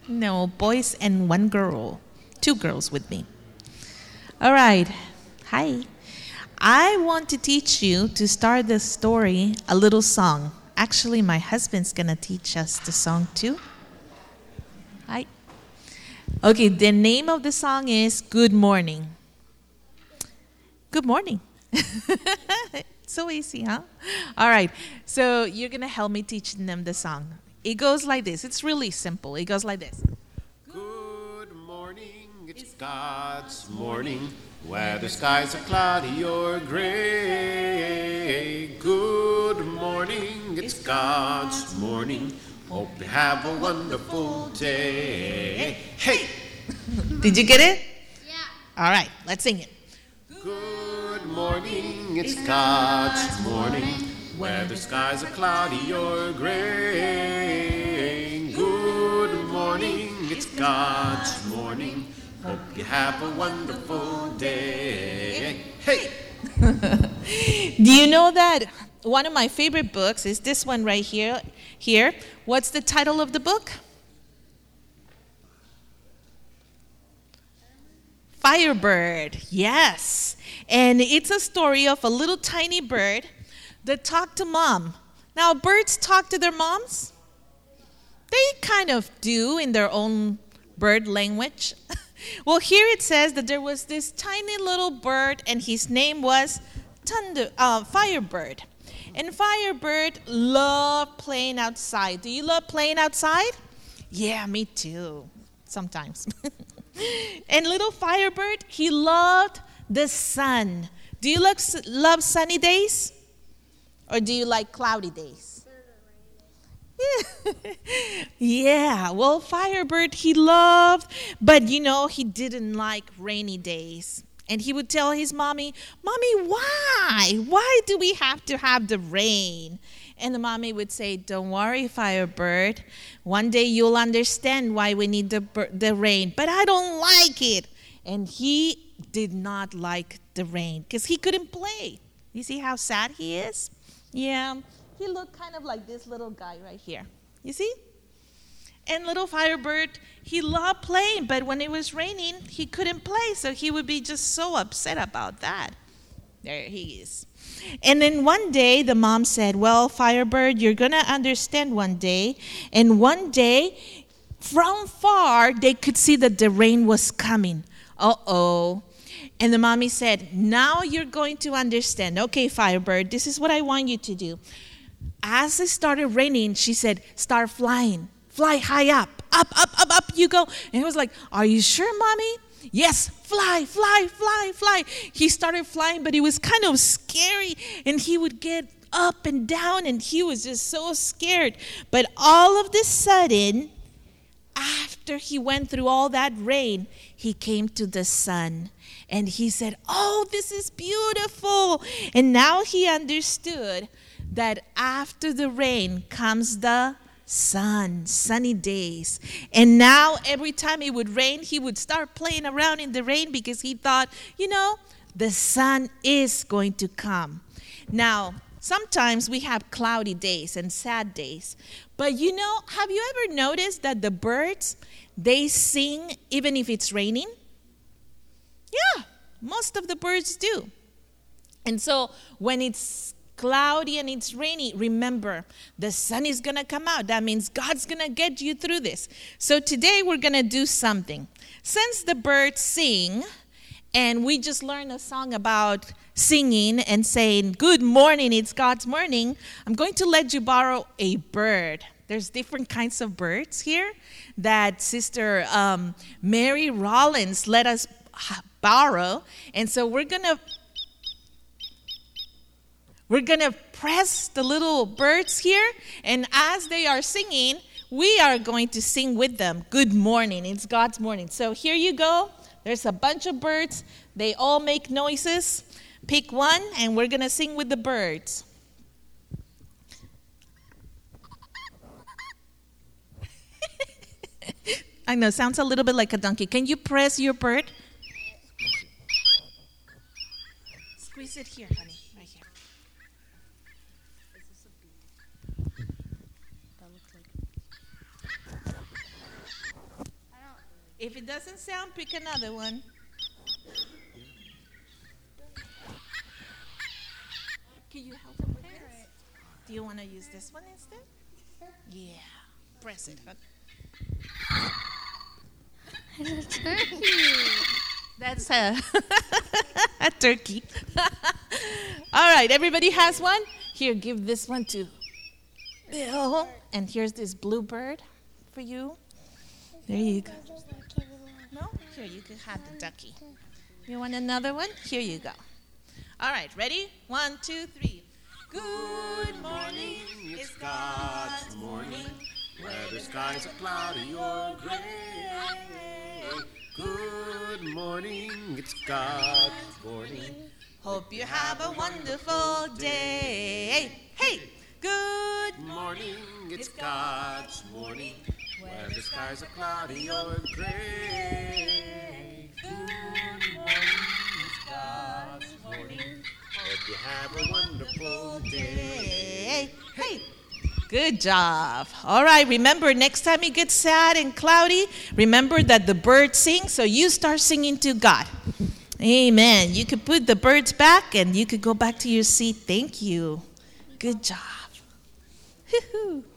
No, boys and one girl. Two girls with me. All right. Hi. I want to teach you to start the story a little song. Actually, my husband's going to teach us the song too. Hi. Okay, the name of the song is Good Morning. Good morning. So easy, huh? All right. So you're going to help me teaching them the song. It goes like this. It's really simple. It goes like this. Good morning, it's God's morning, whether skies are cloudy or gray. Good morning, it's God's morning, hope you have a wonderful day. Hey! Did you get it? Yeah. All right, let's sing it. Good morning, it's God's morning, whether skies are cloudy or gray. Good morning, it's God's morning, hope you have a wonderful day. Hey! Do you know that one of my favorite books is this one right here? What's the title of the book? Firebird. Yes. And it's a story of a little tiny bird that talked to mom. Now, birds talk to their moms? They kind of do in their own bird language. Well, here it says that there was this tiny little bird, and his name was Firebird. And Firebird loved playing outside. Do you love playing outside? Yeah, me too, sometimes. And little Firebird, he loved the sun. Do you love sunny days? Or do you like cloudy days? Yeah, well, Firebird, he loved, but he didn't like rainy days. And he would tell his mommy, why? Why do we have to have the rain? And the mommy would say, don't worry, Firebird. One day you'll understand why we need the rain. But I don't like it. And he did not like the rain because he couldn't play. You see how sad he is? Yeah, he looked kind of like this little guy right here. You see? And little Firebird, he loved playing, but when it was raining, he couldn't play, so he would be just so upset about that. There he is. And then one day, the mom said, well, Firebird, you're going to understand one day. And one day, from far, they could see that the rain was coming. Uh-oh. And the mommy said, now you're going to understand. Okay, Firebird, this is what I want you to do. As it started raining, she said, start flying. Fly high up. Up you go. And he was like, are you sure, Mommy? Yes, fly. He started flying, but it was kind of scary. And he would get up and down, and he was just so scared. But all of a sudden, after he went through all that rain, he came to the sun. And he said, oh, this is beautiful. And now he understood that after the rain comes the sunny days. And now every time it would rain, he would start playing around in the rain because he thought, the sun is going to come. Now, sometimes we have cloudy days and sad days. But have you ever noticed that the birds, they sing even if it's raining? Yeah, most of the birds do. And so when it's cloudy and it's rainy, remember, the sun is going to come out. That means God's going to get you through this. So today we're going to do something. Since the birds sing, and we just learned a song about singing and saying, good morning, it's God's morning, I'm going to let you borrow a bird. There's different kinds of birds here that Sister Mary Rollins let us borrow. And so we're going to press the little birds here, and as they are singing, we are going to sing with them. Good morning, it's God's morning. So here you go. There's a bunch of birds. They all make noises. Pick one, and we're going to sing with the birds. I know, sounds a little bit like a donkey. Can you press your bird? Squeeze it here, honey. If it doesn't sound, pick another one. Can you help him with this? Do you want to use this one instead? Yeah. Press it, huh? It's a turkey. That's a turkey. All right, everybody has one? Here, give this one to Bill. And here's this bluebird for you. There you go. No? Here, you can have the ducky. You want another one? Here you go. All right, ready? 1, 2, 3. Good morning, It's God's morning, where the skies are cloudy or gray. Good morning, it's God's morning. Hope you have a wonderful day. Hey, good Morning, it's God's morning, where the skies are cloudy or gray. Good morning, it's God's morning. Hope you have a wonderful day. day. Hey, good job. All right, remember, next time it gets sad and cloudy, remember that the birds sing, so you start singing to God. Amen. You could put the birds back and you could go back to your seat. Thank you. Good job. Woo-hoo.